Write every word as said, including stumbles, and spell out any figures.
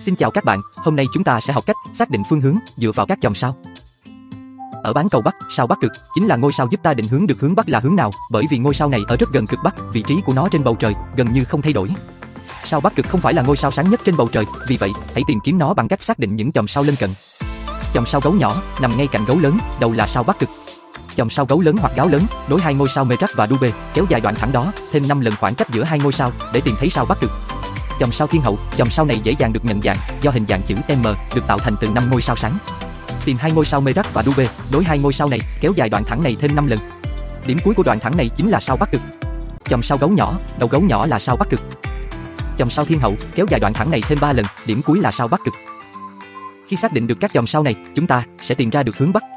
Xin chào các bạn, hôm nay chúng ta sẽ học cách xác định phương hướng dựa vào các chòm sao. Ở bán cầu Bắc, sao Bắc Cực chính là ngôi sao giúp ta định hướng được hướng Bắc là hướng nào, bởi vì ngôi sao này ở rất gần cực Bắc, vị trí của nó trên bầu trời gần như không thay đổi. Sao Bắc Cực không phải là ngôi sao sáng nhất trên bầu trời, vì vậy hãy tìm kiếm nó bằng cách xác định những chòm sao lân cận. Chòm sao Gấu nhỏ nằm ngay cạnh Gấu lớn, đầu là sao Bắc Cực. Chòm sao Gấu lớn hoặc Gáo lớn nối hai ngôi sao Merak và Dube, kéo dài đoạn thẳng đó thêm năm lần khoảng cách giữa hai ngôi sao để tìm thấy sao Bắc Cực. Chòm sao Thiên hậu, chòm sao này dễ dàng được nhận dạng do hình dạng chữ M được tạo thành từ năm ngôi sao sáng. Tìm hai ngôi sao Merak và Dube, nối hai ngôi sao này, kéo dài đoạn thẳng này thêm năm lần. Điểm cuối của đoạn thẳng này chính là sao Bắc Cực. Chòm sao Gấu nhỏ, đầu Gấu nhỏ là sao Bắc Cực. Chòm sao Thiên hậu, kéo dài đoạn thẳng này thêm ba lần, điểm cuối là sao Bắc Cực. Khi xác định được các chòm sao này, chúng ta sẽ tìm ra được hướng Bắc.